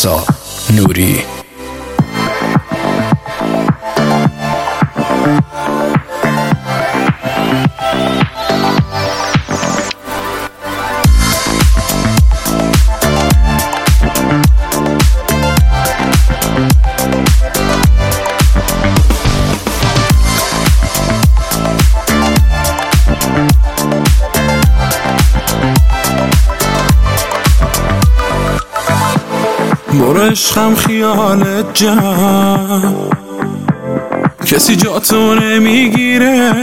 پارسا نوری. برو عشقم خیالت جمع، کسی جاتو نمیگیره،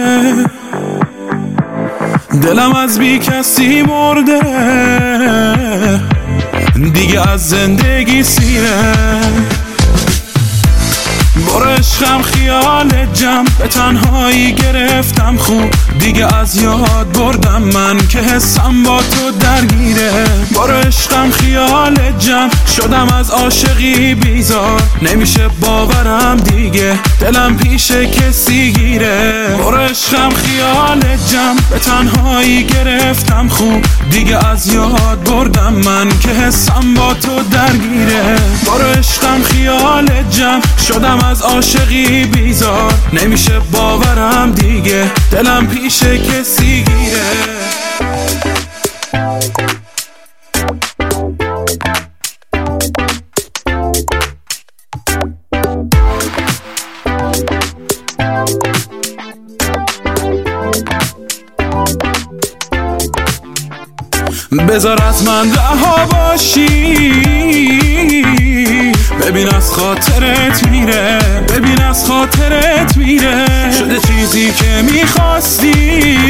دلم از بی کسی مرده، دیگه از زندگی سیره. برو عشقم خیالت جمع، به تنهایی گرفتم خوب، دیگه از یاد بردم من که حسم با تو درگیره. برو عشقم خیالت جمع، شدم از عاشقی بیزار، نمیشه باورم دیگه دلم پیش کسی گیره. برو عشقم خیالت جمع، به تنهایی گرفتم خوب، دیگه از یاد بردم من که حسم با تو درگیره. برو عشقم خیالت جمع، شدم از عاشقی بیزار، نمیشه باورم دیگه دلم پیش کسی گیره. بذار از من رها باشی، ببین از خاطرت میره، ببین از خاطرت میره، شده چیزی که میخواستی.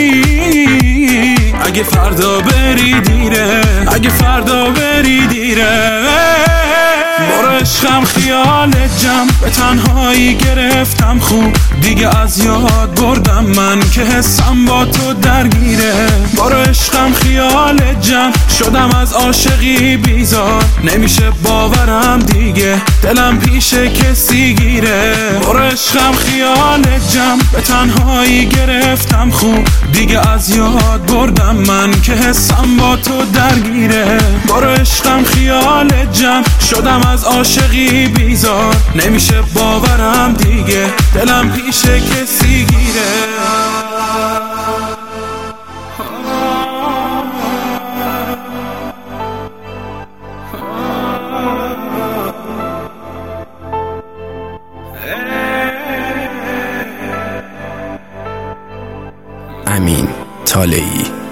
اگه فردا بری دیره، اگه فردا بری دیره. برو عشقم خیالت جمع، به تنهایی گرفتم خوب، دیگه از یاد بردم من که حسم با تو درگیره. برو عشقم خیالت جمع، شدم از عاشقی بیزار، نمیشه باورم دیگه دلم پیش کسی گیره. برو عشقم خیالت جمع، به تنهایی گرفتم خوب، دیگه از یاد بردم من که حسم با تو درگیره. برو عشقم خیالت جمع، شدم از عاشقی بیزار، نمیشه باورم دیگه دلم پیش کسی گیره. امین طالعی.